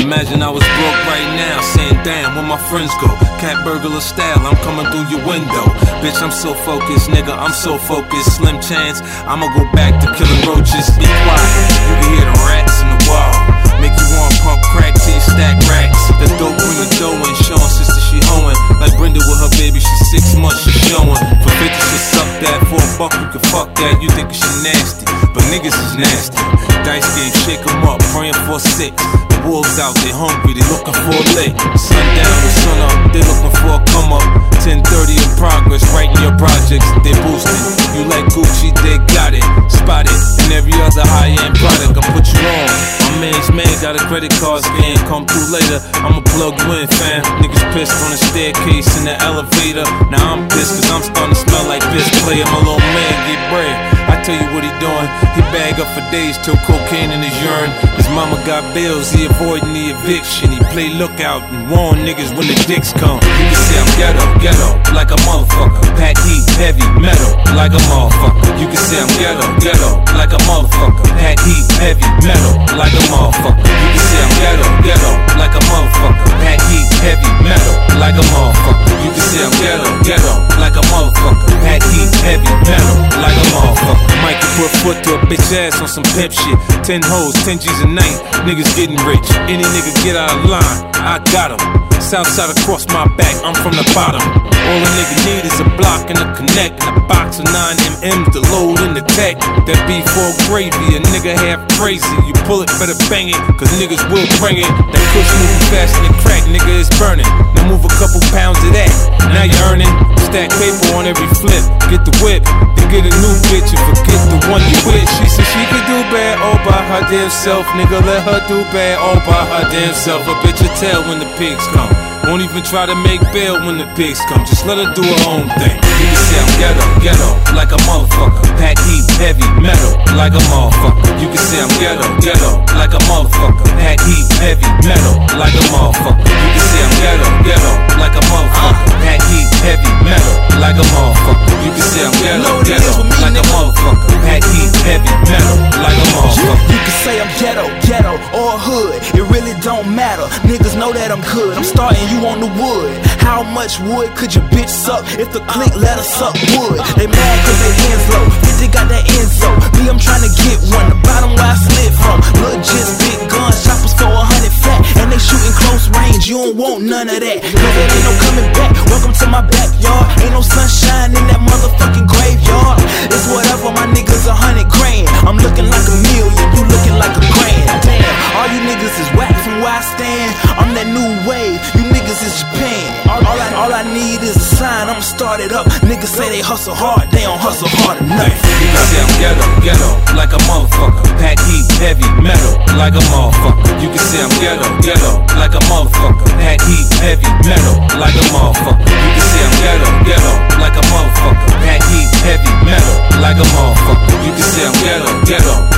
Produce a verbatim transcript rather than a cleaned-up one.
Imagine I was broke right now, saying damn, where my friends go? Cat burglar style, I'm coming through your window. Bitch, I'm so focused, nigga, I'm so focused. Slim chance, I'ma go back to killing roaches. Be quiet, you can hear the rats in the wall. Make you wanna pump crack till you stack racks. The dope bring the dough in, showing sister she hoeing. Like Brenda with her baby, she six months, she showing. For fifty, she suck that. For a buck, you can fuck that. You think she nasty, but niggas is nasty. Dice game, shake 'em up, praying for six. The wolves out, they hungry, they looking for a lick. Sundown to sun up, they looking for a come up. ten thirty in progress, writing your projects, they boosting. You like Gucci, they got it. Spot it, and every other high-end product, I put you on. My man's man got a credit card scan, come through later, I'ma plug you in, fam. Niggas pissed on the staircase in the elevator. Now I'm pissed cause I'm starting to smell like piss player. My little man get bread, I tell you what he doing. He bag up for days till cocaine in his urine. His mama got bills, he avoiding the eviction. He play lookout and warn niggas when the dicks come. You can say I'm ghetto, ghetto, like a motherfucker. Pack heat, heavy, metal, like a motherfucker. You can say I'm ghetto, ghetto, like a motherfucker. Pack heat, heavy, metal, like a motherfucker. You can say I'm ghetto, ghetto, like a motherfucker. Pack heat, heavy, metal, like a motherfucker. You can say I'm ghetto, ghetto, like a motherfucker. Pack heat, heavy, metal, like a motherfucker. Might can put foot to a bitch ass on some pimp shit. Ten hoes, ten G's a night, niggas getting rich. Any nigga get out of line, I got him. Southside across my back, I'm from the bottom. All a nigga need is a block and a connect, and a box of nine M M's to load in the tech. That B four gravy, a nigga half crazy. You pull it, better bang it, cause niggas will bring it. That kush moving faster than crack, nigga, is burning. Now move a couple pounds of that, now you're earning. Stack paper on every flip, get the whip, then get a new bitch and forget the one you with. She said she could do bad all by her damn self, nigga, let her do bad all by her damn self. A bitch will tell when the pigs come. Won't even try to make bail when the pigs come. Just let her do her own thing. You can say I'm ghetto, ghetto, like a motherfucker. Pack heat, heavy, metal, like a motherfucker. You can say I'm ghetto, ghetto, like a motherfucker. Pack heat, heavy, metal, like a motherfucker. You can say I'm ghetto, ghetto, like a motherfucker. Pack heat, heavy, metal, like a motherfucker. You can say I'm ghetto, ghetto, like a motherfucker. Pack heat, heavy, metal, like a motherfucker. You can say I'm ghetto, ghetto, or hood. It really don't matter. Niggas know that I'm good. I'm starting you on the wood. How much wood could your bitch suck if the click let her suck wood? They mad cause they ends low, yeah, they got that Enzo. Me, I'm trying to get one, the bottom where I slid from. Look, just big guns, choppers for a hundred flat, and they shooting close range, you don't want none of that. Cause there ain't no coming back, welcome to my backyard. Ain't no sunshine in that motherfucking graveyard. It's whatever, my niggas a hundred grand. I'm looking like a million, you looking like a grand. Damn, all you niggas is whack from where I stand. I'm that new wave, you niggas is Japan. All, all, I, all I need is a sign, I'ma start it up. Niggas say they hustle hard, they don't hustle hard enough. You can say I'm ghetto, ghetto, like a motherfucker. Pack heat, heavy, metal, like a motherfucker. You can say I'm ghetto, ghetto, like a motherfucker. Pack heat, heavy, metal, like a motherfucker. You can say I'm ghetto, ghetto, like a motherfucker. Pack heat, heavy, metal, like a motherfucker. You can say I'm ghetto, ghetto,